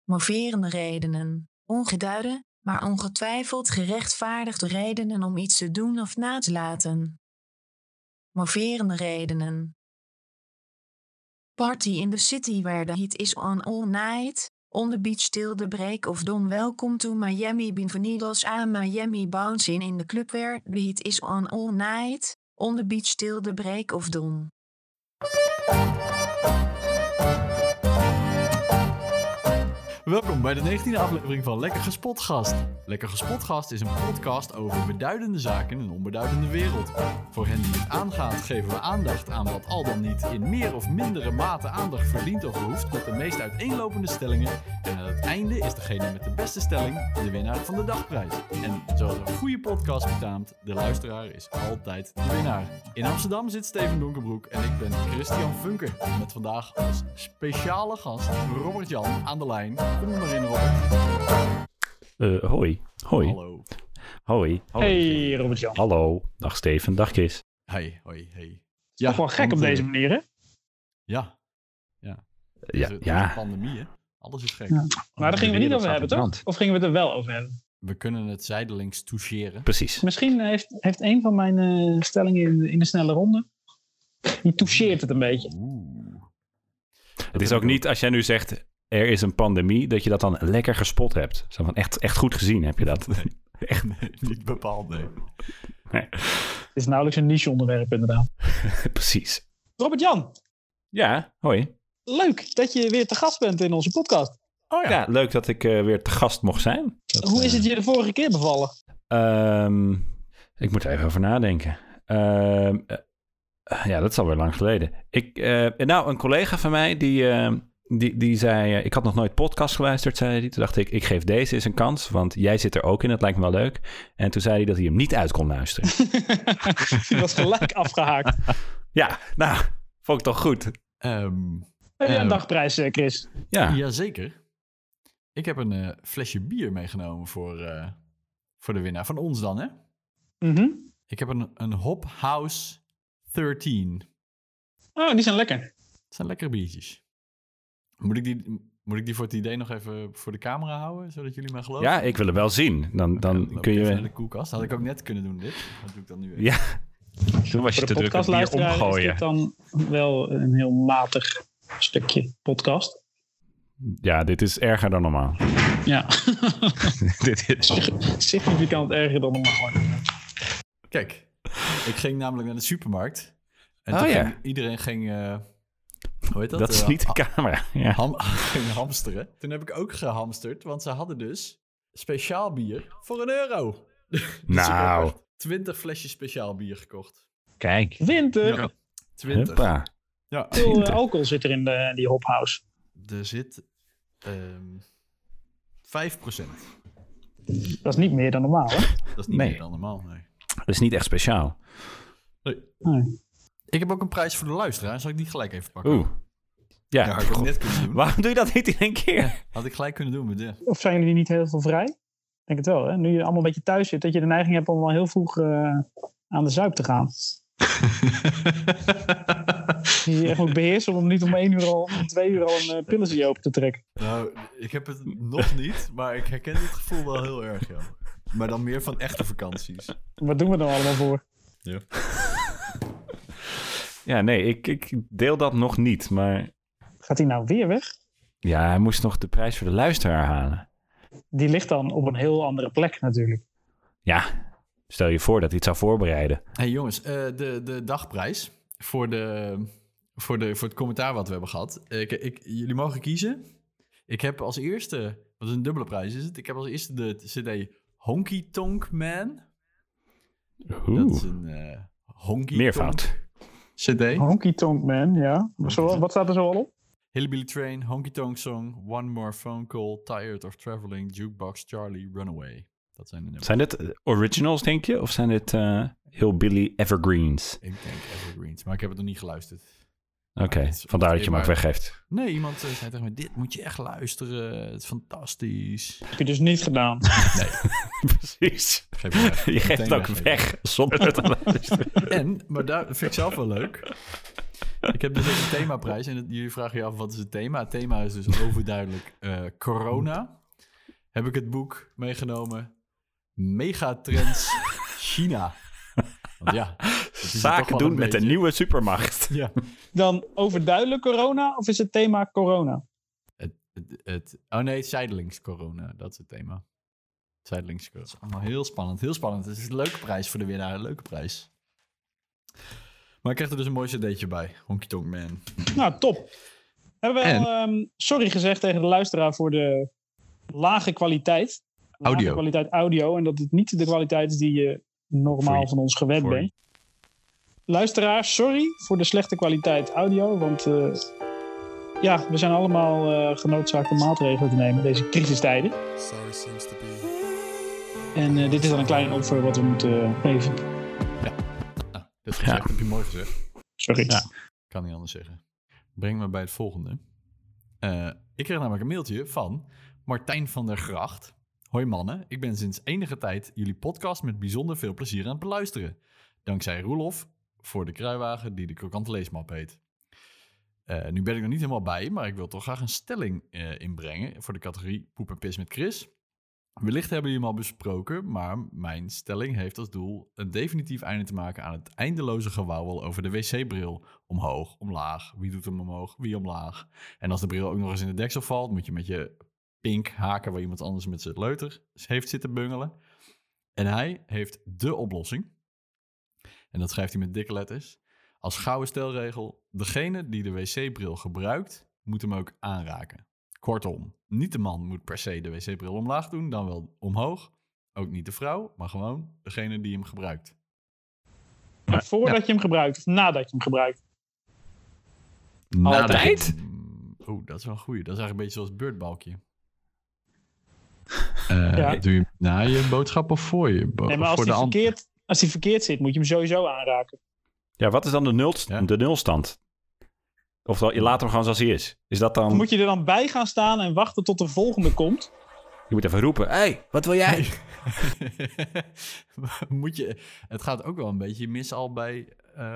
Moverende redenen. Ongeduide, maar ongetwijfeld gerechtvaardigde redenen om iets te doen of na te laten. Moverende redenen. Party in the city where the heat is on all night. On the beach till the break of dawn. Welcome to Miami. Bienvenidos a Miami. Bouncing in the club where the heat is on all night. On the beach till the break of dawn. Welkom bij de 19e aflevering van Lekker Gespotgast. Lekker Gespotgast is een podcast over beduidende zaken in een onbeduidende wereld. Voor hen die het aangaat geven we aandacht aan wat al dan niet in meer of mindere mate aandacht verdient of behoeft met de meest uiteenlopende stellingen. En aan het einde is degene met de beste stelling de winnaar van de dagprijs. En zoals een goede podcast betaamt, de luisteraar is altijd de winnaar. In Amsterdam zit Steven Donkerbroek en ik ben Christian Funke. Met vandaag als speciale gast Robert-Jan aan de lijn. Kom er maar in, Robert. Hoi. Hallo. Hoi. Hey, Robert-Jan. Hallo. Dag Steven. Dag Chris. Hey. Ja, toch wel gek op deze manier, hè? Ja. Ja. Pandemie, hè? Alles is gek. Ja. Maar daar gingen we niet over hebben, toch? Of gingen we het er wel over hebben? We kunnen het zijdelings toucheren. Precies. Misschien heeft een van mijn stellingen in de snelle ronde, die toucheert het een beetje. Het is ook niet, als jij nu zegt, er is een pandemie, dat je dat dan lekker gespot hebt. Zo van echt goed gezien heb je dat. Nee, echt niet bepaald, nee. Het is nauwelijks een niche onderwerp, inderdaad. Precies. Robert-Jan. Ja, hoi. Leuk dat je weer te gast bent in onze podcast. Oh ja, leuk dat ik weer te gast mocht zijn. Hoe is het je de vorige keer bevallen? Ik moet er even over nadenken. Ja, dat is alweer lang geleden. Een collega van mij die zei... ik had nog nooit podcast geluisterd, zei hij. Toen dacht ik geef deze eens een kans, want jij zit er ook in. Het lijkt me wel leuk. En toen zei hij dat hij hem niet uit kon luisteren. Die was gelijk afgehaakt. Ja, nou, vond ik toch goed. Heb je een dagprijs, Chris? Ja. Jazeker. Ik heb een flesje bier meegenomen voor de winnaar. Van ons dan, hè? Mm-hmm. Ik heb een Hop House 13. Oh, die zijn lekker. Het zijn lekkere biertjes. Moet ik die voor het idee nog even voor de camera houden, zodat jullie mij geloven? Ja, ik wil het wel zien. Dan kun je... Even naar de koelkast. Had ik ook net kunnen doen, dit. Dat doe ik dan nu even. Ja. Toen was je te druk het bier omgooien. Is dit dan wel een heel matig stukje podcast? Ja, dit is erger dan normaal. Ja. Dit is... Significant erger dan normaal. Kijk, ik ging namelijk naar de supermarkt. En iedereen ging... hoe heet dat? Dat is niet de camera. Ja. Ging hamsteren. Toen heb ik ook gehamsterd, want ze hadden dus speciaal bier voor €1. Dus nou. 20 flesjes speciaal bier gekocht. Kijk. 20? Ja, 20. Huppa. Ja. Hoeveel alcohol zit er in die hophouse? Er zit 5%. Dat is niet meer dan normaal, hè? Dat is niet meer dan normaal, nee. Dat is niet echt speciaal. Nee. Ik heb ook een prijs voor de luisteraar. Zal ik die gelijk even pakken? Oeh. Ja, had ik ook net kunnen doen. Waarom doe je dat niet in één keer? Ja, had ik gelijk kunnen doen met dit. Of zijn jullie niet heel veel vrij? Ik denk het wel, hè? Nu je allemaal een beetje thuis zit, dat je de neiging hebt om al heel vroeg aan de zuip te gaan. Je echt moet beheersen om niet om 1 uur al, om 2 uur al een pillensie open te trekken. Nou, ik heb het nog niet, maar ik herken dit gevoel wel heel erg, ja. Maar dan meer van echte vakanties. Wat doen we dan allemaal voor? Ja. Ja, nee, ik deel dat nog niet, maar... Gaat hij nou weer weg? Ja, hij moest nog de prijs voor de luisteraar halen. Die ligt dan op een heel andere plek natuurlijk. Ja, stel je voor dat hij het zou voorbereiden. Hey jongens, de dagprijs voor het commentaar wat we hebben gehad. Jullie mogen kiezen. Ik heb als eerste, wat is een dubbele prijs is het? Ik heb als eerste de CD Honky Tonk Man. Dat is een honky meervoud. CD. Honky Tonk Man, ja. Wat staat er zo al op? Hillbilly Train, Honky Tonk Song, One More Phone Call, Tired of Traveling, Jukebox Charlie, Runaway. Dat zijn de nummers. Zijn dit originals, denk je? Of zijn dit Hillbilly Evergreens? Ik denk Evergreens, maar ik heb het nog niet geluisterd. Oké, vandaar dat je hem ook weggeeft. Nee, iemand zei tegen mij, dit moet je echt luisteren. Het is fantastisch. Heb je dus niet gedaan? Nee. Precies. Je geeft het ook weg zonder het te luisteren. Maar daar vind ik zelf wel leuk. Ik heb dus ook een themaprijs. En jullie vragen je af, wat is het thema? Het thema is dus overduidelijk corona. Heb ik het boek meegenomen. Megatrends China. Want ja, zaken doen met een nieuwe supermacht. Ja. Dan overduidelijk corona of is het thema corona? Zijdelings corona. Dat is het thema. Zijdelings corona. Dat is allemaal heel spannend. Heel spannend. Het is een leuke prijs voor de winnaar. Een leuke prijs. Maar ik krijg er dus een mooi cd'tje bij. Honky Tonk Man. Nou, top. Hebben we al sorry gezegd tegen de luisteraar voor de lage kwaliteit. Lage kwaliteit audio. En dat het niet de kwaliteit is die je normaal van ons gewend bent. Luisteraar, sorry voor de slechte kwaliteit audio. Want we zijn allemaal genoodzaakt om maatregelen te nemen in deze crisistijden. En dit is dan een klein offer wat we moeten geven. Ja, dat heb je mooi gezegd. Sorry. Ja. Kan niet anders zeggen. Breng me bij het volgende. Ik kreeg namelijk een mailtje van Martijn van der Gracht. Hoi mannen, ik ben sinds enige tijd jullie podcast met bijzonder veel plezier aan het beluisteren. Dankzij Roelof voor de kruiwagen die de krokante leesmap heet. Nu ben ik er niet helemaal bij, maar ik wil toch graag een stelling inbrengen voor de categorie Poep en Pis met Chris. Wellicht hebben jullie hem al besproken, maar mijn stelling heeft als doel een definitief einde te maken aan het eindeloze gewauwel over de wc-bril. Omhoog, omlaag, wie doet hem omhoog, wie omlaag. En als de bril ook nog eens in de deksel valt, moet je met je pink haken waar iemand anders met zijn leuter heeft zitten bungelen. En hij heeft de oplossing. En dat schrijft hij met dikke letters. Als gouden stelregel, degene die de wc-bril gebruikt, moet hem ook aanraken. Kortom, niet de man moet per se de wc-bril omlaag doen, dan wel omhoog. Ook niet de vrouw, maar gewoon degene die hem gebruikt. Voordat je hem gebruikt of nadat je hem gebruit? Altijd? Dat is wel een goeie. Dat is eigenlijk een beetje zoals beurtbalkje. Doe je na je boodschap of voor je Nee, maar als hij verkeerd zit, moet je hem sowieso aanraken. Ja, wat is dan de nulstand? Oftewel, je laat hem gewoon zoals hij is. Is dat dan... Moet je er dan bij gaan staan en wachten tot de volgende komt? Je moet even roepen, hey, wat wil jij? Het gaat ook wel een beetje mis al bij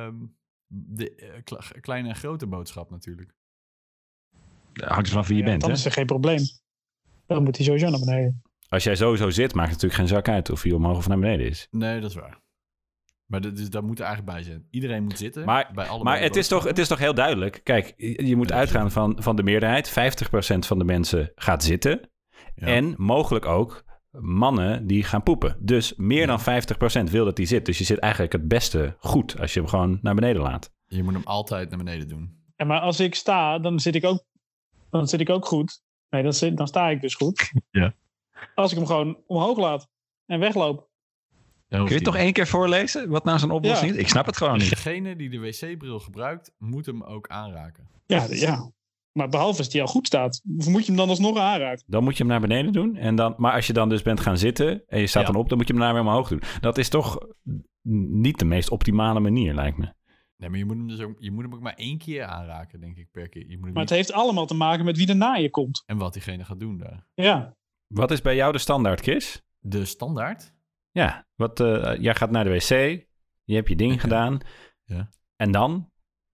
de kleine en grote boodschap natuurlijk. Hangt er vanaf wie je bent, dan hè? is er geen probleem. Dan moet hij sowieso naar beneden. Als jij sowieso zit, maakt het natuurlijk geen zak uit of hij omhoog of naar beneden is. Nee, dat is waar. Maar dus daar moet er eigenlijk bij zijn. Iedereen moet zitten. Maar het is toch heel duidelijk. Kijk, je moet uitgaan van de meerderheid. 50% van de mensen gaat zitten. Ja. En mogelijk ook mannen die gaan poepen. Dus meer dan 50% wil dat hij zit. Dus je zit eigenlijk het beste goed als je hem gewoon naar beneden laat. Je moet hem altijd naar beneden doen. Ja, maar als ik sta, dan zit ik ook goed. Nee, dan sta ik dus goed. Ja. Als ik hem gewoon omhoog laat en wegloop. Kun je het toch 1 keer voorlezen? Wat nou zijn oplossing is? Ik snap het gewoon niet. Degene die de wc-bril gebruikt, moet hem ook aanraken. Ja. Maar behalve als die al goed staat. Of moet je hem dan alsnog aanraken? Dan moet je hem naar beneden doen. En dan, maar als je dan dus bent gaan zitten en je staat dan op, dan moet je hem naar weer omhoog doen. Dat is toch niet de meest optimale manier, lijkt me. Nee, maar je moet hem ook maar 1 keer aanraken, denk ik, per keer. Maar het heeft allemaal te maken met wie er na je komt. En wat diegene gaat doen daar. Ja. Wat is bij jou de standaard, Chris? De standaard? Ja, jij gaat naar de wc, je hebt je ding gedaan. Ja. En dan?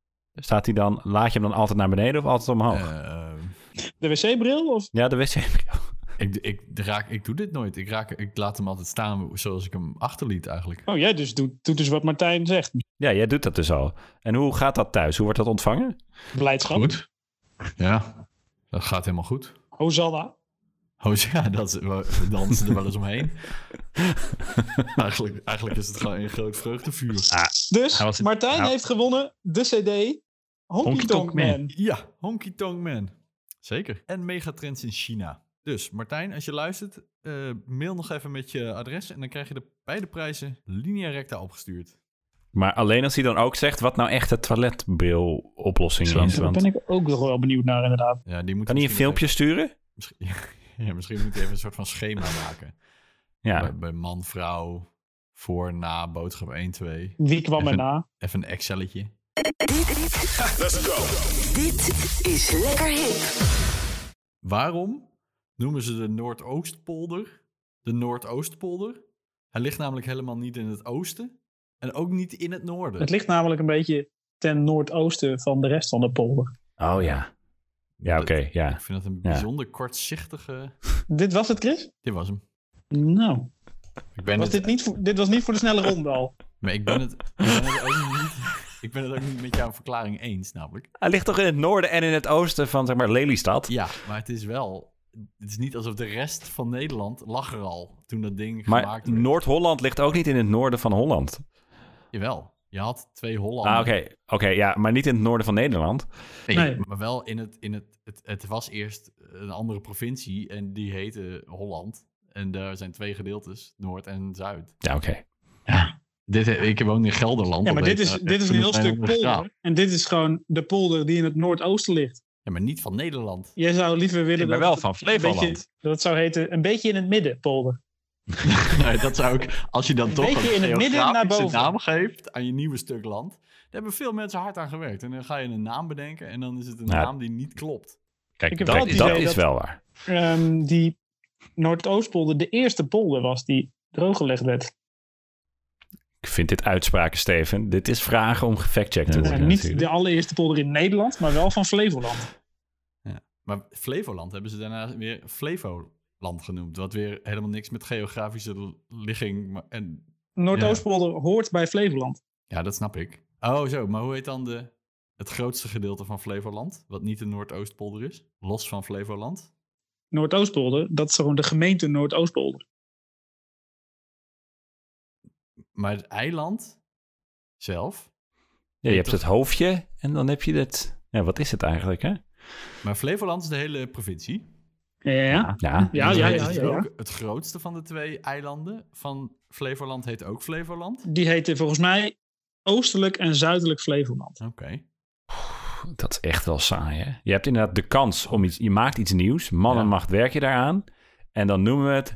Laat je hem dan altijd naar beneden of altijd omhoog? De wc-bril? Of? Ja, de wc-bril. Ik doe dit nooit. Ik laat hem altijd staan zoals ik hem achterliet eigenlijk. Oh, jij dus doet dus wat Martijn zegt. Ja, jij doet dat dus al. En hoe gaat dat thuis? Hoe wordt dat ontvangen? Blijdschap. Goed. Ja, dat gaat helemaal goed. Hosanna. Ja, we dansen er wel eens omheen. Eigenlijk is het gewoon een groot vreugdevuur. Dus Martijn heeft gewonnen de CD Honky Tonk Man. Ja, Honky Tonk Man. Zeker. En megatrends in China. Dus Martijn, als je luistert, mail nog even met je adres en dan krijg je beide prijzen linea recta opgestuurd. Maar alleen als hij dan ook zegt wat nou echt de toiletbril oplossing is. Daar ben ik ook nog wel benieuwd naar inderdaad. Ja, kan hij een filmpje sturen? Misschien moet hij even een soort van schema maken. Ja. Bij man, vrouw, voor, na, boodschap 1, 2. Wie kwam er na? Even een Excelletje. Let's go. Dit is Lekker Hip. Waarom noemen ze de Noordoostpolder de Noordoostpolder? Hij ligt namelijk helemaal niet in het oosten en ook niet in het noorden. Het ligt namelijk een beetje ten noordoosten van de rest van de polder. Oh ja. Ja, oké. Ja. Ik vind dat een bijzonder kortzichtige... Dit was het, Chris? Dit was hem. Nou. Dit was niet voor de snelle ronde al. Maar ik ben het ook niet met jouw verklaring eens, namelijk. Hij ligt toch in het noorden en in het oosten van, zeg maar, Lelystad? Ja, maar het is niet alsof de rest van Nederland lag er al toen dat ding gemaakt werd. Maar Noord-Holland ligt ook niet in het noorden van Holland. Jawel. Je had 2 Hollanden. Oké, ja, maar niet in het noorden van Nederland. Nee. Maar wel het was eerst een andere provincie en die heette Holland. En daar zijn 2 gedeeltes, Noord en Zuid. Ja, oké. Ja, ik woon in Gelderland. Ja, maar dit is een heel stuk polder. En dit is gewoon de polder die in het noordoosten ligt. Ja, maar niet van Nederland. Jij zou liever willen maar wel van Flevoland. Dat zou heten een beetje in het midden, polder. Nee, dat zou ook, als je dan toch beetje in het midden naar boven naam geeft aan je nieuwe stuk land. Daar hebben veel mensen hard aan gewerkt. En dan ga je een naam bedenken en dan is het een naam die niet klopt. Kijk, dat is wel waar. Die Noordoostpolder de eerste polder was die drooggelegd werd. Ik vind dit uitspraken, Steven. Dit is vragen om gefactcheckt te worden. Niet natuurlijk. De allereerste polder in Nederland, maar wel van Flevoland. Ja. Maar Flevoland hebben ze daarna weer Flevoland genoemd. Wat weer helemaal niks met geografische ligging... Noordoostpolder hoort bij Flevoland. Ja, dat snap ik. Oh zo, maar hoe heet dan het grootste gedeelte van Flevoland? Wat niet de Noordoostpolder is? Los van Flevoland? Noordoostpolder, dat is gewoon de gemeente Noordoostpolder. Maar het eiland zelf? Ja, je hebt het hoofdje en dan heb je het... Ja, wat is het eigenlijk, hè? Maar Flevoland is de hele provincie. Ja. Ook het grootste van de 2 eilanden van Flevoland heet ook Flevoland? Die heette volgens mij Oostelijk en Zuidelijk Flevoland. Oké. Dat is echt wel saai, hè? Je hebt inderdaad de kans om je maakt iets nieuws. Man en macht werk je daaraan. En dan noemen we het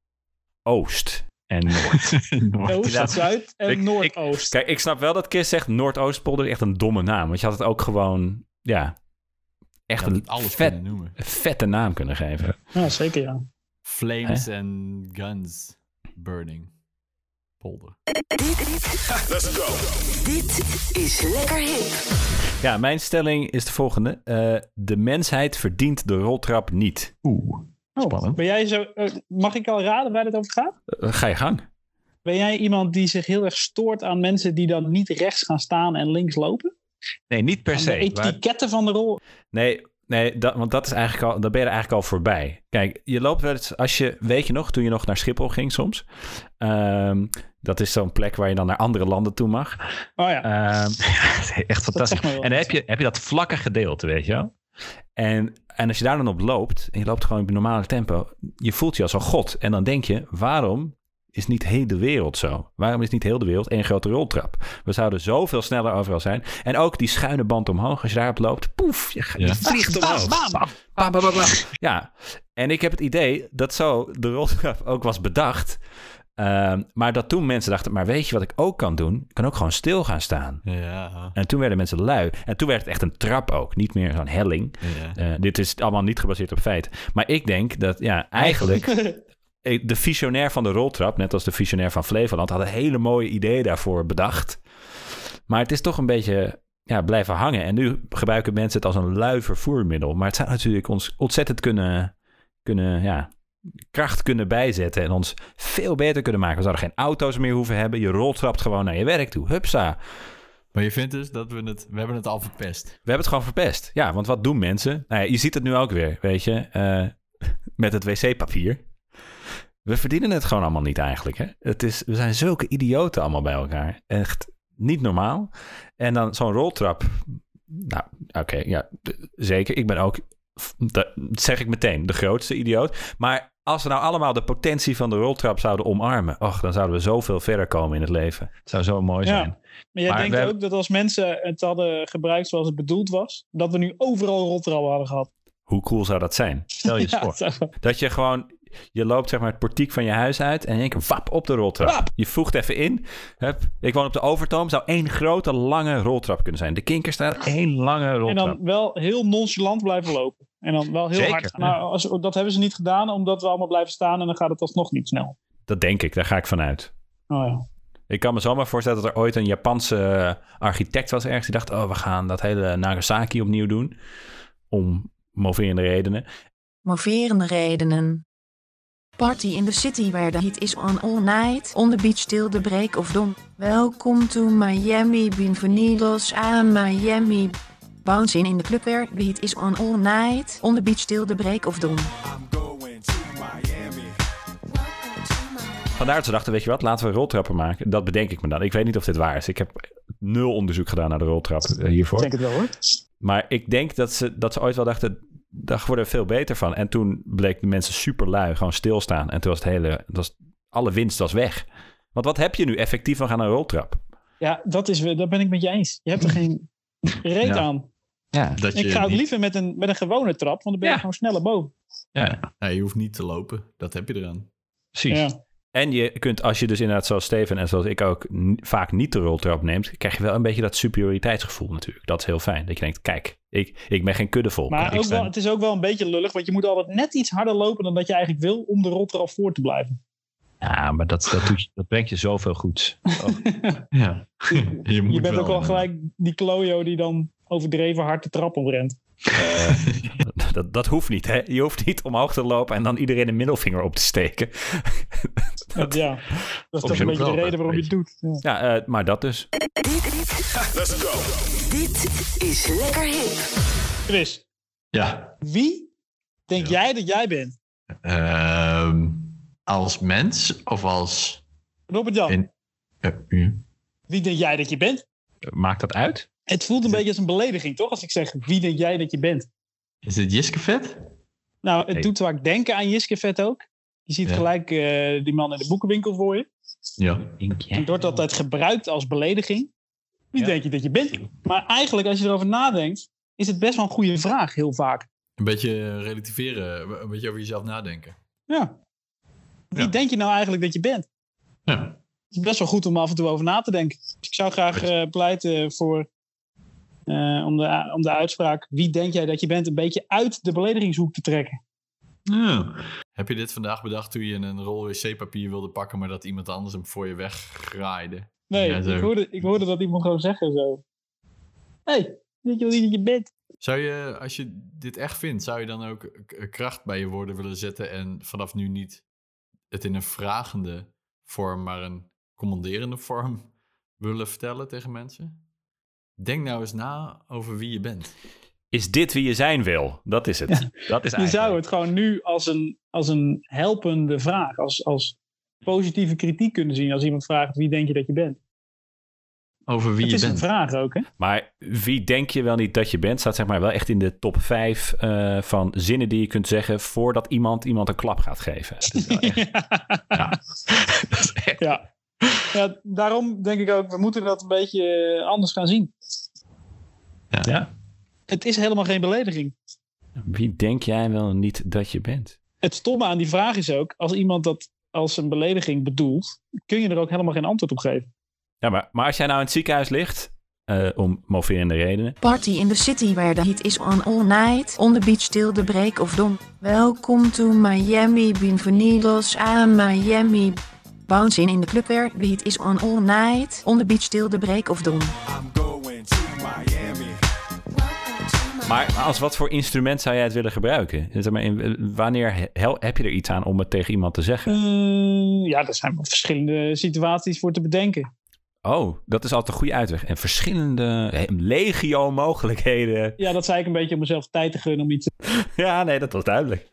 Oost en Noord. Oost, Zuid en Noordoost. Kijk, ik snap wel dat Chris zegt Noordoostpolder is echt een domme naam. Want je had het ook gewoon, echt een vette naam kunnen geven. Ja, zeker ja. Flames and guns burning. Polder. Let's go. Dit is Lekker Hip. Ja, mijn stelling is de volgende. De mensheid verdient de roltrap niet. Spannend. Ben jij zo, mag ik al raden waar dit over gaat? Ga je gang. Ben jij iemand die zich heel erg stoort aan mensen die dan niet rechts gaan staan en links lopen? Nee, niet per se. De etiketten van de rol? Nee, want dat is eigenlijk al, dan ben je er eigenlijk al voorbij. Kijk, je loopt wel eens, weet je nog, toen je nog naar Schiphol ging soms. Dat is zo'n plek waar je dan naar andere landen toe mag. Oh ja. Echt fantastisch. En dan heb je dat vlakke gedeelte, weet je wel. En als je daar dan op loopt, en je loopt gewoon op normale tempo, je voelt je als een god. En dan denk je, waarom is niet heel de wereld zo? Waarom is niet heel de wereld één grote roltrap? We zouden zoveel sneller overal zijn. En ook die schuine band omhoog, als je daarop loopt, poef, je vliegt omhoog. Ja, en ik heb het idee dat zo de roltrap ook was bedacht. Maar dat toen mensen dachten, maar weet je wat ik ook kan doen? Ik kan ook gewoon stil gaan staan. Ja. En toen werden mensen lui. En toen werd het echt een trap ook, niet meer zo'n helling. Ja. Dit is allemaal niet gebaseerd op feiten. Maar ik denk dat, eigenlijk de visionair van de roltrap, net als de visionair van Flevoland, had een hele mooie idee daarvoor bedacht. Maar het is toch een beetje blijven hangen. En nu gebruiken mensen het als een lui vervoermiddel. Maar het zou natuurlijk ons ontzettend kracht kunnen bijzetten en ons veel beter kunnen maken. We zouden geen auto's meer hoeven hebben. Je roltrapt gewoon naar je werk toe. Hupsa. Maar je vindt dus dat we hebben het al verpest. We hebben het gewoon verpest. Ja, want wat doen mensen? Nou ja, je ziet het nu ook weer, weet je. Met het wc-papier. We verdienen het gewoon allemaal niet eigenlijk. Hè? We zijn zulke idioten allemaal bij elkaar. Echt niet normaal. En dan zo'n roltrap. Nou, oké, zeker. Ik ben ook, dat zeg ik meteen, de grootste idioot. Maar als we nou allemaal de potentie van de roltrap zouden omarmen, dan zouden we zoveel verder komen in het leven. Het zou zo mooi zijn. Maar jij denkt ook dat als mensen het hadden gebruikt zoals het bedoeld was, dat we nu overal roltrappen hadden gehad. Hoe cool zou dat zijn? Stel je eens voor. Dat je gewoon, je loopt zeg maar het portiek van je huis uit en in één keer wap op de roltrap. Wap. Je voegt even in. Hup. Ik woon op de Overtoom. Zou één grote lange roltrap kunnen zijn. De Kinkerstraat, één lange roltrap. En dan wel heel nonchalant blijven lopen. En dan wel heel hard. Maar dat hebben ze niet gedaan omdat we allemaal blijven staan en dan gaat het alsnog niet snel. Dat denk ik. Daar ga ik vanuit. Oh ja. Ik kan me zomaar voorstellen dat er ooit een Japanse architect was ergens. Die dacht, we gaan dat hele Nagasaki opnieuw doen. Om moverende redenen. Moverende redenen. Party in the city where the heat is on all night. On the beach till the break of dawn. Welcome to Miami. Bienvenidos a Miami. Bounce in the club where the heat is on all night. On the beach till the break of dawn. Vandaar dat ze dachten, weet je wat, laten we roltrappen maken. Dat bedenk ik me dan. Ik weet niet of dit waar is. Ik heb 0 onderzoek gedaan naar de roltrap hiervoor. Ik denk het wel hoor. Maar ik denk dat ze ooit wel dachten, daar worden we veel beter van. En toen bleek de mensen super lui, gewoon stilstaan. En toen was alle winst was weg. Want wat heb je nu effectief nog aan een roltrap? Ja, dat ben ik met je eens. Je hebt er geen reet aan. Ja, ik ga ook liever met een gewone trap, want dan ben je gewoon sneller boven. Ja, je hoeft niet te lopen. Dat heb je eraan. Precies. Ja. En je kunt, als je dus inderdaad zoals Steven en zoals ik ook vaak niet de roltrap neemt, krijg je wel een beetje dat superioriteitsgevoel natuurlijk. Dat is heel fijn. Dat je denkt, kijk, ik ben geen kuddevolk. Maar het is ook wel een beetje lullig, want je moet altijd net iets harder lopen dan dat je eigenlijk wil om de roltrap voor te blijven. Ja, maar dat brengt je zoveel goeds. Oh. Ja. Je bent ook wel gelijk die klojo die dan overdreven hard de trap oprent. Dat hoeft niet, hè? Je hoeft niet omhoog te lopen en dan iedereen een middelvinger op te steken. Dat is toch een beetje de reden waarom je het doet. Ja, maar dat dus. Let's go. Dit is Lekker Hip. Chris. Ja. Wie denk jij dat jij bent? Als mens of als... Robert-Jan. Wie denk jij dat je bent? Maakt dat uit? Het voelt een beetje als een belediging, toch? Als ik zeg, wie denk jij dat je bent? Is het Jiskevet? Nou, het doet vaak denken aan Jiskevet ook. Je ziet gelijk die man in de boekenwinkel voor je. Ja. Het wordt altijd gebruikt als belediging. Wie denk je dat je bent? Maar eigenlijk, als je erover nadenkt, is het best wel een goede vraag, heel vaak. Een beetje relativeren, een beetje over jezelf nadenken. Ja. Wie denk je nou eigenlijk dat je bent? Ja. Het is best wel goed om af en toe over na te denken. Dus ik zou graag pleiten voor... om de uitspraak, wie denk jij dat je bent, een beetje uit de beledigingshoek te trekken. Ja. Heb je dit vandaag bedacht toen je een rol wc-papier wilde pakken, maar dat iemand anders hem voor je weggraaide? Nee, ik hoorde dat iemand gewoon zeggen zo. Hey, weet je wel wie dat je bent? Zou je, als je dit echt vindt, zou je dan ook kracht bij je woorden willen zetten en vanaf nu niet het in een vragende vorm, maar een commanderende vorm willen vertellen tegen mensen? Denk nou eens na over wie je bent. Is dit wie je zijn wil? Dat is het. Ja. Dat is je zou het gewoon nu als een helpende vraag, als positieve kritiek kunnen zien. Als iemand vraagt, wie denk je dat je bent? Over wie je bent. Het is een vraag ook, hè? Maar wie denk je wel niet dat je bent, staat zeg maar wel echt in de top 5 van zinnen die je kunt zeggen voordat iemand een klap gaat geven. Dat is wel echt... Ja. Dat is echt... Ja, daarom denk ik ook, we moeten dat een beetje anders gaan zien. Ja. Het is helemaal geen belediging. Wie denk jij wel niet dat je bent? Het stomme aan die vraag is ook, als iemand dat als een belediging bedoelt, kun je er ook helemaal geen antwoord op geven. Ja, maar als jij nou in het ziekenhuis ligt, om moverende redenen. Party in the city where the heat is on all night. On the beach till the break of dawn. Welcome to Miami. Bienvenidos a Miami. Bounce in the club where the heat is on all night. On the beach till the break of dawn. Maar als wat voor instrument zou jij het willen gebruiken? Wanneer heb je er iets aan om het tegen iemand te zeggen? Er zijn wel verschillende situaties voor te bedenken. Oh, dat is altijd een goede uitweg. En verschillende legio mogelijkheden. Ja, dat zei ik een beetje om mezelf tijd te gunnen om iets te... Ja, nee, dat was duidelijk.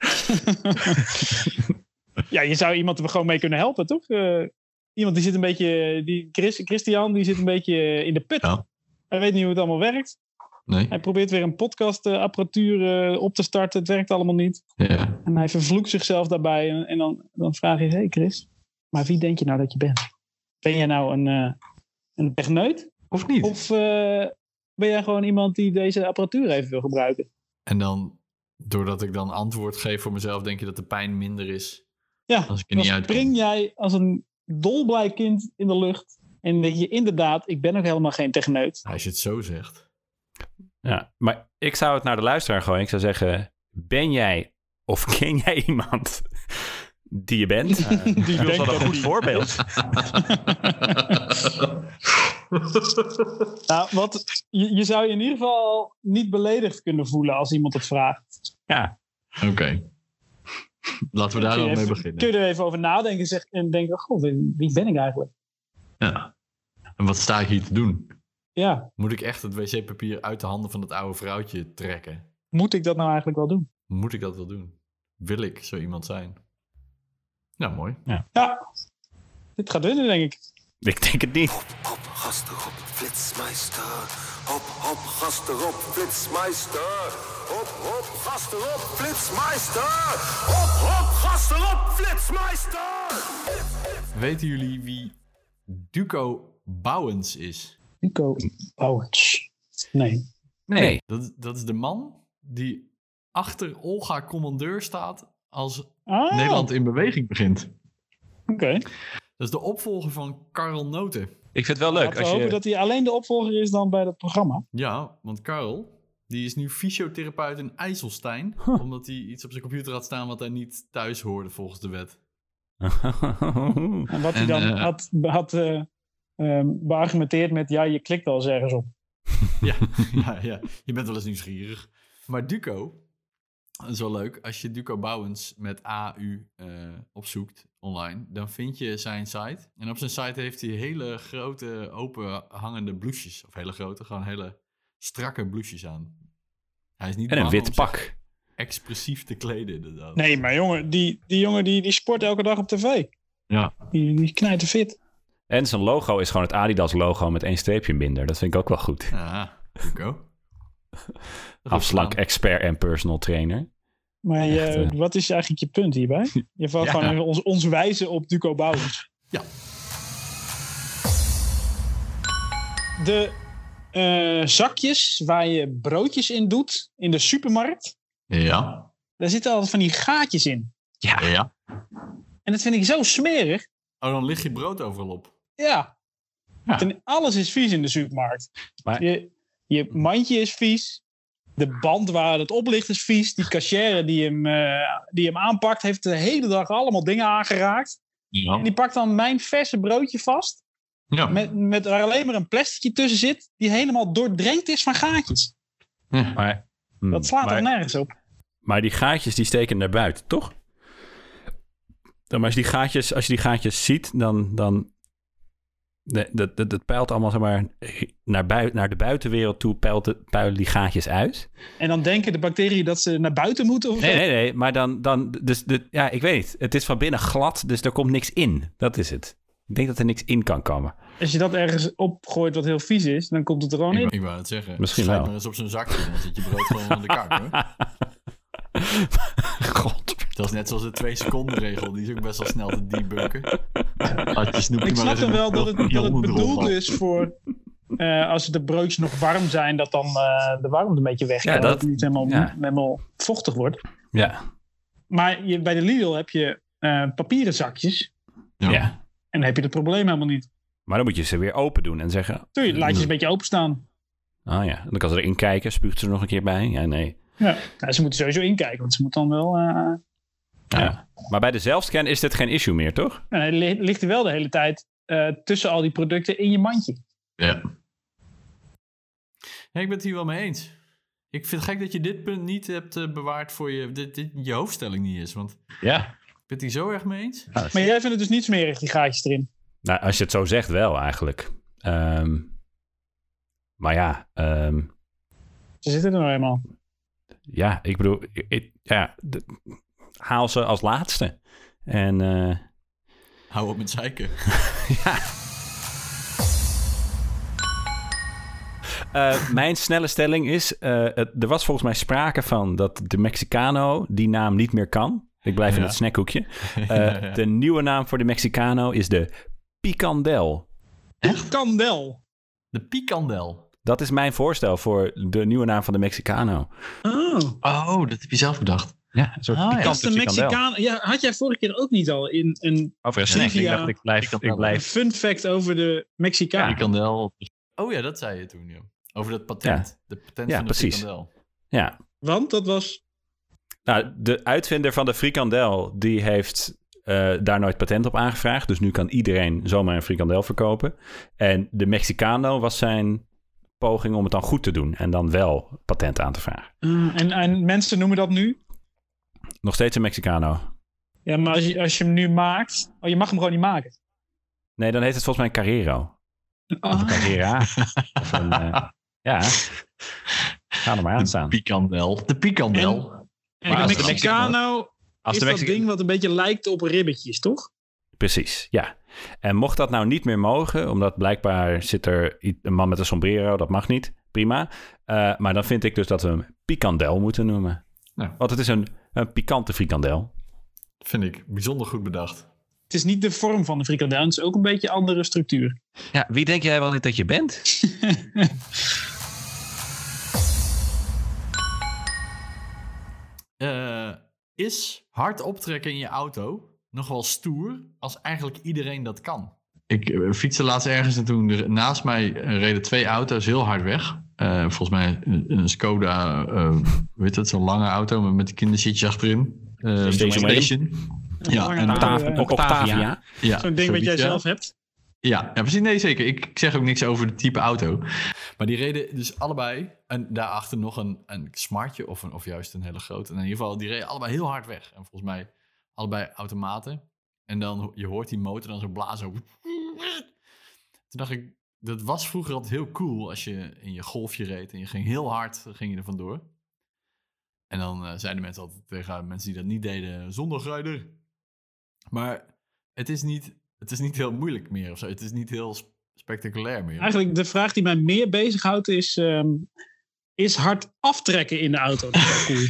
Ja, je zou iemand er gewoon mee kunnen helpen, toch? Iemand die zit een beetje... Christian, die zit een beetje in de put. Ja. Hij weet niet hoe het allemaal werkt. Nee. Hij probeert weer een podcastapparatuur op te starten. Het werkt allemaal niet. Ja. En hij vervloekt zichzelf daarbij. En dan vraag je, hey Chris, maar wie denk je nou dat je bent? Ben jij nou een techneut? Of niet? Of ben jij gewoon iemand die deze apparatuur even wil gebruiken? En dan, doordat ik dan antwoord geef voor mezelf, denk je dat de pijn minder is? Ja, als ik er dan niet uitkom. spring jij als een dolblij kind in de lucht. En denk je inderdaad, ik ben ook helemaal geen techneut. Als je het zo zegt. Ja, maar ik zou het naar de luisteraar gooien. Ik zou zeggen, ben jij of ken jij iemand die je bent? Die dat is wel een goed voorbeeld. Nou, je zou je in ieder geval niet beledigd kunnen voelen als iemand het vraagt. Ja. Oké. Laten we daar dan mee beginnen. Kun je er even over nadenken en denken, goh, wie ben ik eigenlijk? Ja. En wat sta ik hier te doen? Ja. Moet ik echt het wc-papier uit de handen van het oude vrouwtje trekken? Moet ik dat nou eigenlijk wel doen? Moet ik dat wel doen? Wil ik zo iemand zijn? Nou, mooi. Ja. Dit gaat winnen, denk ik. Ik denk het niet. Hop, gas erop, flitsmeister. Hop, hop, gas erop, flitsmeister. Hop, hop, gas erop, flitsmeister. Hop, hop, gas erop, flitsmeister. Weten jullie wie Duco Bouwens is? Duco Bouwens. Nee. Dat is de man die achter Olga Commandeur staat als Nederland in beweging begint. Oké. Dat is de opvolger van Karl Noten. Ik vind het wel leuk. Laten we hopen dat hij alleen de opvolger is dan bij dat programma. Ja, want Karl, die is nu fysiotherapeut in IJsselstein. Omdat hij iets op zijn computer had staan wat hij niet thuis hoorde volgens de wet. En wat hij dan had beargumenteerd met, ja, je klikt wel eens ergens op. Ja, je bent wel eens nieuwsgierig. Maar Duco, dat is wel leuk. Als je Duco Bouwens met AU opzoekt online, dan vind je zijn site. En op zijn site heeft hij hele grote, open hangende blouses. Of hele grote, gewoon hele strakke blouses aan. Hij is niet En een bang wit om pak. zich expressief te kleden, inderdaad. Nee, maar jongen, die jongen die sport elke dag op tv. Ja. Die knijt fit. En zijn logo is gewoon het Adidas logo met 1 streepje minder. Dat vind ik ook wel goed. Ja, Duco. Afslank, expert en personal trainer. Maar wat is eigenlijk je punt hierbij? Je valt gewoon even ons wijzen op Duco Bouwens. Ja. De zakjes waar je broodjes in doet in de supermarkt, Ja. daar zitten altijd van die gaatjes in. Ja. En dat vind ik zo smerig. Oh, dan ligt je brood overal op. Ja. En alles is vies in de supermarkt. Maar- Je mandje is vies. De band waar het op ligt is vies. Die cashier die hem aanpakt heeft de hele dag allemaal dingen aangeraakt. Ja. En die pakt dan mijn verse broodje vast. Ja. Met waar alleen maar een plasticje tussen zit. Die helemaal doordrenkt is van gaatjes. Maar, Dat slaat maar, er nergens op. maar die gaatjes die steken naar buiten, toch? Maar als je die gaatjes ziet, dan dat peilt allemaal, zeg maar, naar de buitenwereld toe peilen die gaatjes uit. En dan denken de bacteriën dat ze naar buiten moeten? Of Nee, maar dan ja, ik weet niet. Het is van binnen glad, dus er komt niks in. Dat is het. Ik denk dat er niks in kan komen. Als je dat ergens opgooit wat heel vies is, dan komt het er gewoon in. Ik wou het zeggen. Misschien Schrijf wel. maar eens op zo'n zakje, dan zit je brood gewoon aan de kaak, hoor. God. Dat is net zoals de 2-seconden regel. Die is ook best wel snel te debunken. Ik snap dan wel dat het bedoeld is voor als de broodjes nog warm zijn, dat dan de warmte een beetje weg kan. Ja, dat het niet helemaal vochtig wordt. Ja. Maar bij de Lidl heb je papieren zakjes. Ja. En dan heb je het probleem helemaal niet. Maar dan moet je ze weer open doen en zeggen... Laat je ze een beetje openstaan. Ah ja, dan kan ze erin kijken. Spuugt ze er nog een keer bij? Ja, nee. Ja, nou, ze moeten sowieso inkijken, want ze moeten dan wel... Ja. Maar bij de zelfscan is dit geen issue meer, toch? Hij ligt er wel de hele tijd tussen al die producten in je mandje. Ja. Ja, ik ben het hier wel mee eens. Ik vind het gek dat je dit punt niet hebt bewaard voor je hoofdstelling niet is. Want Ja. ik ben het hier zo erg mee eens. Ja, Maar jij vindt het dus niet smerig, die gaatjes erin? nou, als je het zo zegt wel, eigenlijk. Maar ja... Ze zitten er nou eenmaal. ja, ik bedoel... haal ze als laatste. En... Hou op met zeiken. ja... mijn snelle stelling is... er was volgens mij sprake van dat de Mexicano die naam niet meer kan. Ik blijf in het snackhoekje. De nieuwe naam voor de Mexicano is de Picandel. Picandel. De Picandel. Dat is mijn voorstel voor de nieuwe naam van de Mexicano. Oh, dat heb je zelf bedacht. Ja, een soort Dat is pikante de frikandel. Mexicaan. Ja, had jij vorige keer ook niet al in een Over een snack. Ik trivia- dacht, ik blijf... fun fact over de Mexicaan? Frikandel. Oh ja, dat zei je toen, joh. Over dat patent. Ja. De patent Ja, van de precies. Picandel. Ja. Want dat was... Nou, de uitvinder van de frikandel, die heeft daar nooit patent op aangevraagd. Dus nu kan iedereen zomaar een frikandel verkopen. En de Mexicano was zijn poging om het dan goed te doen. En dan wel patent aan te vragen. En mensen noemen dat nu? Nog steeds een Mexicano. Ja, maar als je hem nu maakt... Oh, je mag hem gewoon niet maken. Nee, dan heet het volgens mij een Carrero. Of een Carrera. Of een... ja. Ga er maar aan staan. De pikandel. En de Mexicano is dat ding wat een beetje lijkt op ribbetjes, toch? Precies, ja. En mocht dat nou niet meer mogen, omdat blijkbaar zit er een man met een sombrero, dat mag niet, prima. Maar dan vind ik dus dat we hem pikandel moeten noemen. Ja. Want het is een pikante frikandel. Vind ik bijzonder goed bedacht. Het is niet de vorm van de frikandel, het is ook een beetje andere structuur. Ja, wie denk jij wel niet dat je bent? Is hard optrekken in je auto nog wel stoer als eigenlijk iedereen dat kan? Ik fietste laatst ergens en toen naast mij reden 2 auto's heel hard weg. Volgens mij een Skoda, weet dat, zo'n lange auto met de kinderzitjes achterin. Station. Ja, en Octavia. Ja, zo'n ding wat jij zelf hebt. Ja, precies. Nee, zeker. Ik zeg ook niks over het type auto. Maar die reden dus allebei. En daarachter nog een smartje of juist een hele grote. En in ieder geval, die reden allebei heel hard weg. En volgens mij allebei automaten. En dan, je hoort die motor dan zo blazen. Toen dacht ik, dat was vroeger altijd heel cool als je in je golfje reed. En je ging heel hard, ging je er vandoor. En dan zeiden mensen altijd tegen mensen die dat niet deden, zondagrijder. Maar het is niet heel moeilijk meer of zo. Het is niet heel spectaculair meer. Eigenlijk de vraag die mij meer bezighoudt is hard aftrekken in de auto. Dat is wel cool.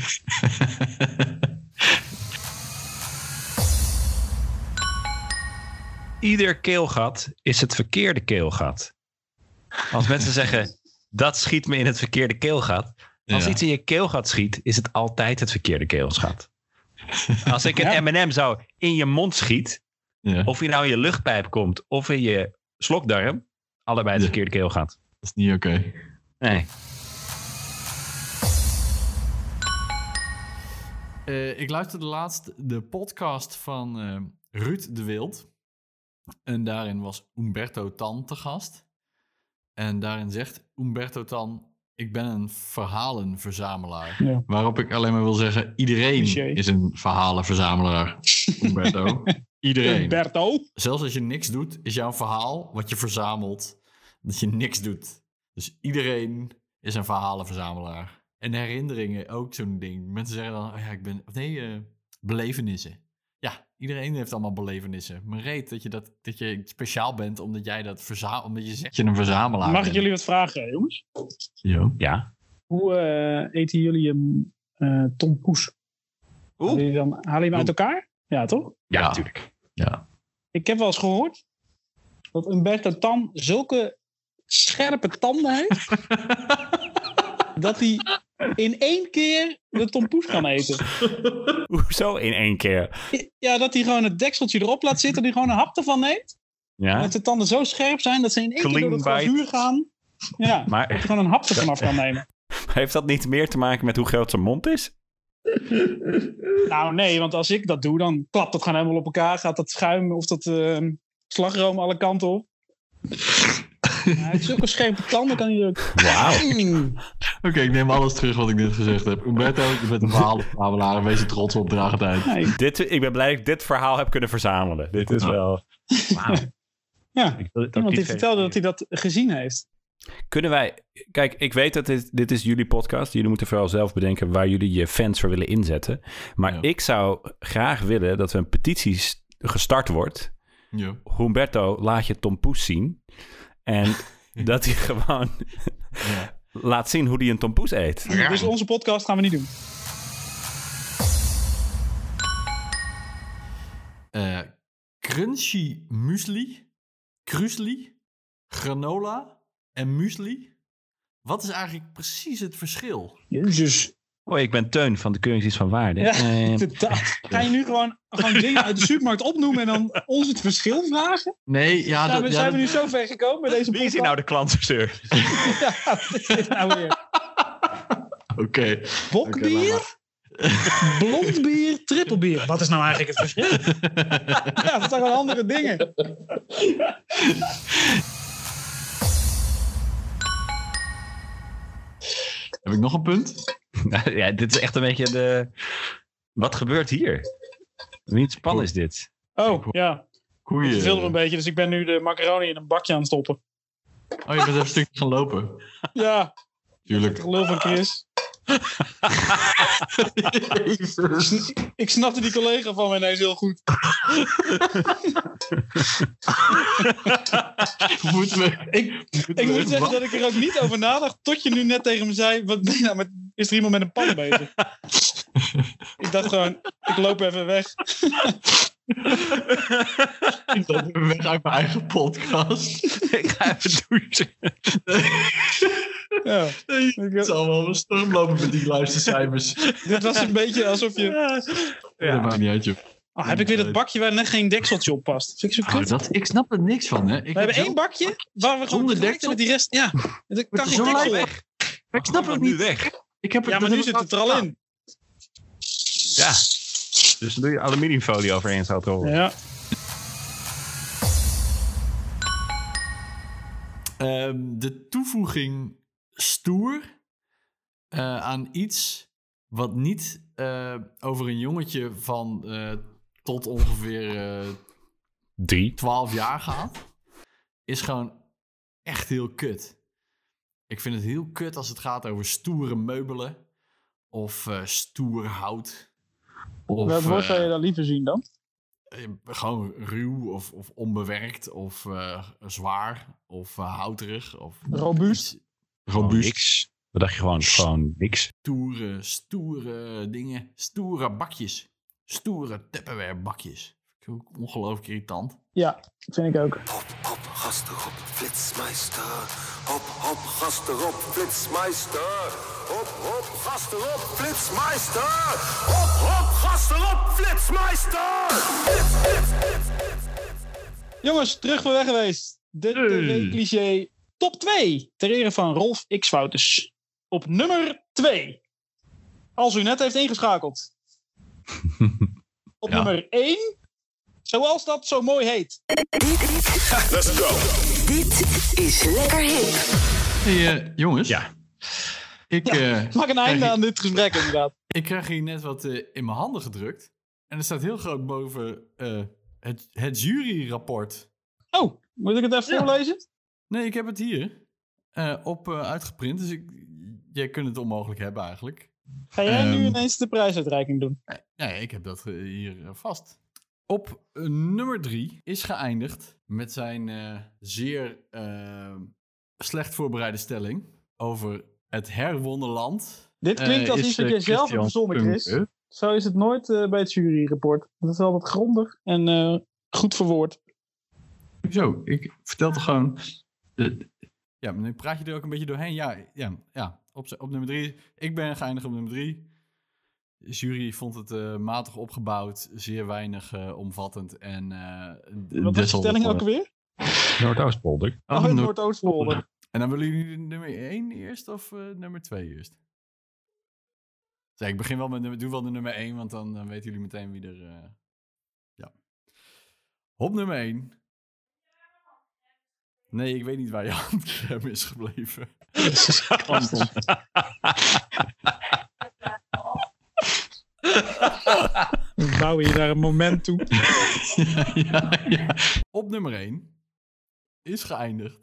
Ieder keelgat is het verkeerde keelgat. Als mensen zeggen, dat schiet me in het verkeerde keelgat. Als iets in je keelgat schiet, is het altijd het verkeerde keelgat. Als ik een M&M zou in je mond schiet, of je nou in je luchtpijp komt of in je slokdarm, allebei het verkeerde keelgat. Dat is niet oké. Nee. Ik luisterde laatst de podcast van Ruud de Wild. En daarin was Umberto Tan te gast. En daarin zegt Umberto Tan, ik ben een verhalenverzamelaar. Ja. Waarop ik alleen maar wil zeggen, iedereen is een verhalenverzamelaar. Umberto. Iedereen. Umberto. Zelfs als je niks doet, is jouw verhaal wat je verzamelt dat je niks doet. Dus iedereen is een verhalenverzamelaar. En herinneringen, ook zo'n ding. Mensen zeggen dan, belevenissen. Ja, iedereen heeft allemaal belevenissen. Maar reet dat je speciaal bent omdat jij dat verzamelt, omdat je zegt dat je een verzamelaar bent. Mag ik jullie wat vragen, jongens? Ja. Hoe eten jullie een tompoes? Halen jullie hem uit elkaar? Ja, toch? Ja, natuurlijk. Ja. Ik heb wel eens gehoord dat Umberto Tan zulke scherpe tanden heeft dat hij in 1 keer de tompoes kan eten. Hoezo in 1 keer? Ja, dat hij gewoon het dekseltje erop laat zitten en hij gewoon een hap ervan neemt. Ja. Dat de tanden zo scherp zijn dat ze in 1 keer door het glazuur gaan. Ja, maar dat hij gewoon een hap ervan af kan nemen. Maar heeft dat niet meer te maken met hoe groot zijn mond is? Nou nee, want als ik dat doe, dan klapt het gewoon helemaal op elkaar. Gaat dat schuim of dat slagroom alle kanten op. Hij heeft zulke scherpe tanden, kan hij ook... Wauw. Oké, ik neem alles terug wat ik net gezegd heb. Umberto, je bent een verhalenverzamelaar en wees er trots op, draag het uit. Nee. Ik ben blij dat ik dit verhaal heb kunnen verzamelen. Dit is wel... Wauw. Ja, iemand die vertelde dat hij dat gezien heeft. Kunnen wij... Kijk, ik weet dat dit is jullie podcast. Jullie moeten vooral zelf bedenken waar jullie je fans voor willen inzetten. Maar ik zou graag willen dat er een petitie gestart wordt. Ja. Humberto, laat je tompoes zien. En dat hij gewoon laat zien hoe hij een tompoes eet. Ja. Dus onze podcast gaan we niet doen. Crunchy muesli, krusli, granola en muesli. Wat is eigenlijk precies het verschil? Jezus. Oh, ik ben Teun van de Keuringsdienst van Waarde. Ja, ga je nu gewoon dingen uit de supermarkt opnoemen en dan ons het verschil vragen? Nee, zijn we nu zo ver gekomen met deze podcast? Wie is hier nou de klantenservice? Ja, wat is dit nou weer? Oké. Bokbier? Blond bier, trippelbier. Wat is nou eigenlijk het verschil? Ja, dat zijn wel andere dingen. Heb ik nog een punt? Ja, dit is echt een beetje de... Wat gebeurt hier? Niet spannend is dit. Oh, ja. Koeien. Ik verveelde me een beetje, dus ik ben nu de macaroni in een bakje aan het stoppen. Oh, je bent even een stukje gaan lopen. Ja. Tuurlijk. Het gelul van Chris. Ik snapte die collega van mij ineens heel goed. Ik moet zeggen dat ik er ook niet over nadacht tot je nu net tegen me zei, wat ben je nou is er iemand met een pan bezig? Ik dacht gewoon, ik loop even weg. Ik loop even weg uit mijn eigen podcast. Ik ga even douchen. Ja. Het zal wel een storm lopen met die luistercijfers. Dit was een beetje alsof je... Ja. Dat maakt niet uit, joh. Oh, heb ik weer dat bakje waar net geen dekseltje op past. Vind ik zo kut. Ik snap er niks van, hè. We hebben één bakje waar we gewoon deksel met die rest... Ja, dat kan geen deksel weg. Maar ik snap het niet. Weg. Maar nu zit het er al in. Ja. Dus dan doe je aluminiumfolie overheen, zou het rollen. Ja. De toevoeging stoer aan iets wat niet over een jongetje van tot ongeveer 12 jaar gaat, is gewoon echt heel kut. Ik vind het heel kut als het gaat over stoere meubelen of stoer hout. Welk woord zou je dan liever zien dan? Gewoon ruw of onbewerkt of zwaar of houterig. Of robuust. Niks. Wat dacht je gewoon niks? Stoere dingen. Stoere bakjes. Stoere Tupperware bakjes. Vind ik ongelooflijk irritant. Ja, vind ik ook. Hop, hop, gast erop, flitsmeister. Hop, hop, gast erop, flitsmeister. Hop, hop, gast erop, flitsmeister. Hop, hop, gast erop, flitsmeister. Jongens, terug van weg geweest. De TV-cliché top 2. Ter ere van Rolf X-Foutes. Op nummer 2. Als u net heeft ingeschakeld. Op nummer 1. Zoals dat zo mooi heet. Let's go. Dit is Lekker Hip. Hey, jongens. Ja. Maak een einde aan dit gesprek inderdaad. Ik krijg hier net wat in mijn handen gedrukt. En er staat heel groot boven het juryrapport. Oh, moet ik het even voorlezen? Nee, ik heb het hier op uitgeprint. Dus jij kunt het onmogelijk hebben eigenlijk. Ga jij nu ineens de prijsuitreiking doen? Nee, ik heb dat hier vast. Op nummer 3 is geëindigd met zijn zeer slecht voorbereide stelling over het herwonnen land. Dit klinkt als iets dat jij zelf hebt verzonnen, Chris. Zo is het nooit bij het juryrapport. Dat is altijd grondig en goed verwoord. Zo, ik vertel toch gewoon... Ja, maar nu praat je er ook een beetje doorheen. Ja. Op nummer 3. Ik ben geëindigd op nummer 3. De jury vond het matig opgebouwd, zeer weinig omvattend. En, wat was de stelling ook alweer? Noordoostpolder. Noordoostpolder. En dan willen jullie nummer 1 eerst of nummer 2 eerst? Dus ik begin wel met doe wel de nummer 1, want dan weten jullie meteen wie er... Ja. Op nummer 1. Nee, ik weet niet waar je handcrème is gebleven. We bouwen hier daar een moment toe. Ja. Op nummer 1 is geëindigd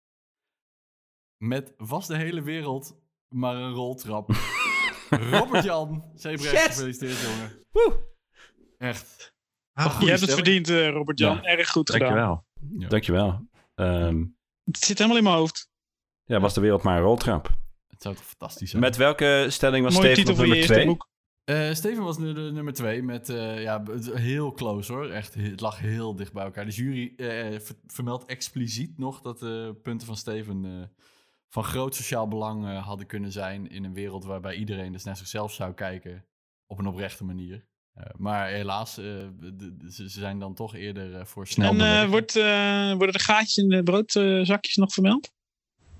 met was de hele wereld maar een roltrap. Robert-Jan Zeebrecht, gefeliciteerd jongen. Woe. Echt. Je hebt het verdiend, Robert-Jan. Ja. Erg goed gedaan. Dankjewel. Het zit helemaal in mijn hoofd. Ja, was de wereld maar een roltrap. Het zou toch fantastisch zijn. Met welke stelling was Steven op nummer 2? Steven was nu de nummer 2 met heel close hoor. Echt, het lag heel dicht bij elkaar. De jury vermeldt expliciet nog dat de punten van Steven van groot sociaal belang hadden kunnen zijn in een wereld waarbij iedereen dus naar zichzelf zou kijken op een oprechte manier. Maar helaas, ze zijn dan toch eerder voor snel. En worden de gaatjes in de broodzakjes nog vermeld?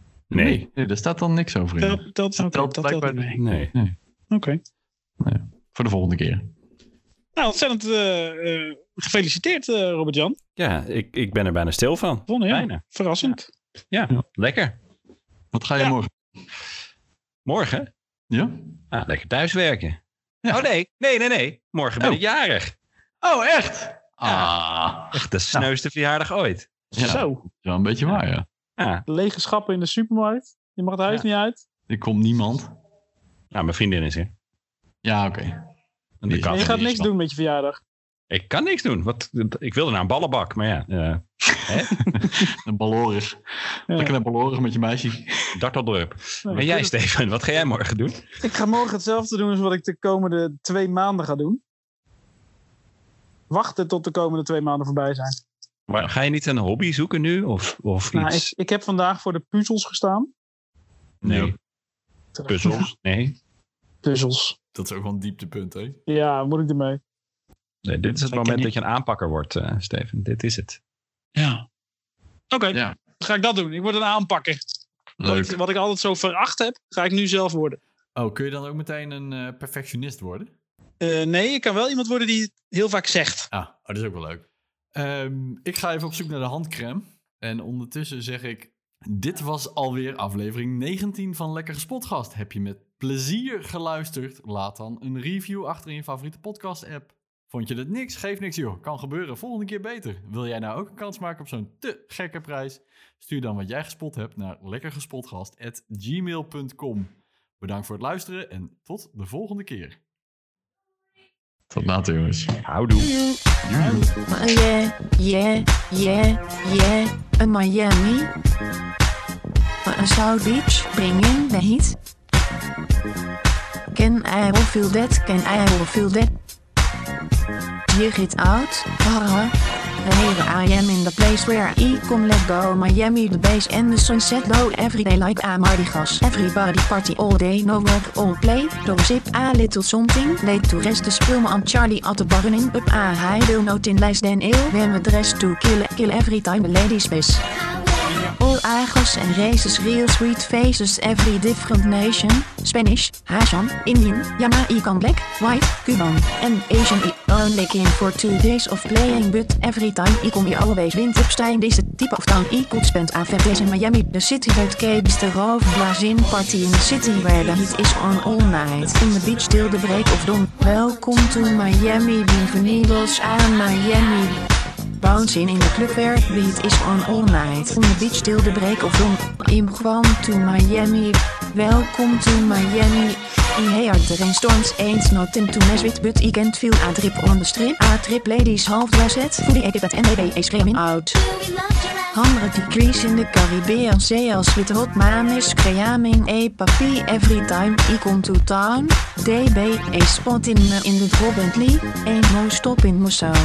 Nee, daar staat dan niks over in. Dat telt blijkbaar mee. Nee. Oké. Nee. voor de volgende keer. Nou, ontzettend gefeliciteerd, Robert-Jan. Ja, ik ben er bijna stil van. Vonden, ja. Bijna. Verrassend. Ja, lekker. Wat ga je morgen? Morgen? Ja? Lekker thuiswerken. Ja. Oh nee. Morgen ben ik jarig. Oh, echt? Echt de sneuste verjaardag ooit. Ja, Zo. ja, een beetje waar, ja. Ja. Lege schappen in de supermarkt. Je mag het huis niet uit. Er komt niemand. Nou, mijn vriendin is er. Ja, oké. En de kat. En je gaat niks doen met je verjaardag. Ik kan niks doen. Ik wilde naar een ballenbak, maar ja. Een ballorig. Lekker naar ballorig met je meisje. Darteldorp. En jij, Steven, wat ga jij morgen doen? Ik ga morgen hetzelfde doen als wat ik de komende 2 maanden ga doen. Wachten tot de komende 2 maanden voorbij zijn. Maar ga je niet een hobby zoeken nu? Of iets? Ik heb vandaag voor de puzzels gestaan. Nee. Puzzels? Nee. Puzzels. Dat is ook wel een dieptepunt, hè? Ja, moet ik ermee? Nee, dit is het moment dat je een aanpakker wordt, Steven. Dit is het. Ja. Oké, Ja. dan ga ik dat doen. Ik word een aanpakker. Leuk. Wat ik altijd zo veracht heb, ga ik nu zelf worden. Oh, kun je dan ook meteen een perfectionist worden? Nee, ik kan wel iemand worden die het heel vaak zegt. Dat is ook wel leuk. Ik ga even op zoek naar de handcrème. En ondertussen zeg ik... Dit was alweer aflevering 19 van Lekker Gespotgast. Heb je met plezier geluisterd? Laat dan een review achter in je favoriete podcast-app. Vond je dit niks? Geef niks, joh. Kan gebeuren. Volgende keer beter. Wil jij nou ook een kans maken op zo'n te gekke prijs? Stuur dan wat jij gespot hebt naar lekkergespotgast@gmail.com. Bedankt voor het luisteren en tot de volgende keer. Tot later, jongens. Houdoe. Yeah. Miami. South Beach, bringing the heat. Can I will feel that? You get out. Here I am in the place where I come, let go. Miami, the base and the sunset low. Every day like a Mardi Gras. Everybody party all day, no work, all play. Don't sip a little something. Late to rest, the spul me on Charlie at the barrening up. I will not in less than ill. When we dress to kill every time the ladies miss. All agos and races, real sweet faces, every different nation. Spanish, Haitian, Indian, Jamaican, black, white, Cuban, and Asian. I only came for 2 days of playing, but every time I come, I always win. Upstein, this the type of town I could spend 5 days in Miami. The city that keeps the Roofblazin party in the city where the heat is on all night. On the beach till the break of dawn. Welcome to Miami, bienvenidos a Miami. Bouncing in the club where the heat is on all night. On the beach till the break of dawn. I'm going to Miami. Welcome to Miami. In here the rainstorms ain't nothing to mess with, but I can't feel a drip on the strip. A trip ladies half dressed, fully equipped and baby screaming out. 100 degrees in the Caribbean seas with hot mamas screaming a papi every time I come to town. DB a spot in the drop Bentley, ain't no stopping me so.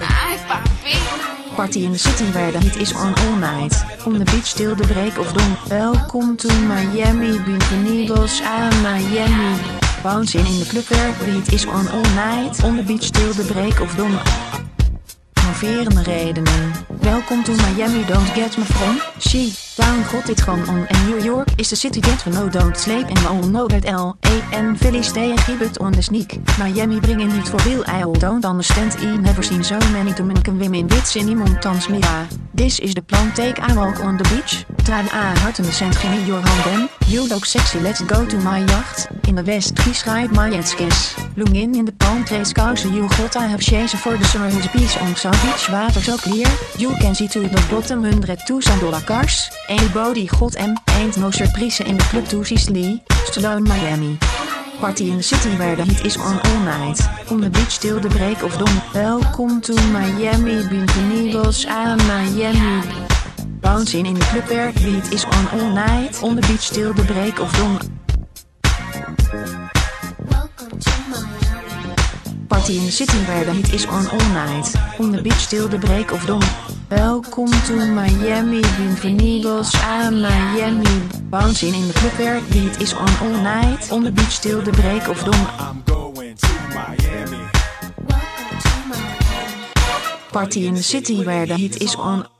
Party in the city where the heat is on all night. On the beach till the break of dawn. Welcome to Miami, bienvenidos a Miami. Bouncing in the club where the heat is on all night. On the beach till the break of dawn. Moverende redenen. Welcome to Miami, don't get me from. She, down got it gone on. And New York is the city that we know don't sleep. And we all know that LA and Philly stay a gibbet on the sneak. Miami bringing it for real, I all don't understand. I never seen so many Dominican women with Cindy Montans Mira. This is the plan, take a walk on the beach. Try a heart in the sand, give me your hand then. You look sexy, let's go to my yacht. In the west, please ride my jet skis. Look in the palm trees, kousen, you got I have chasing for the summer who's beach on South Beach. Water so clear, you can see to the bottom $100,000 cars. Anybody got em, ain't no surprise in the club to see Slee. Stallone Miami. Party in the city where the heat is on all night. On the beach till the break of dawn. Welcome to Miami, bienvenidos a Miami. Bouncing in the club where the heat is on all night. On the beach till the break of dawn. Party in the city where the heat is on all night. On the beach till the break of dawn. Welcome to Miami, bienvenidos a Miami. Bouncing in the club where the heat is on all night. On the beach till the break of dawn. I'm going to Miami. Party in the city where the heat is on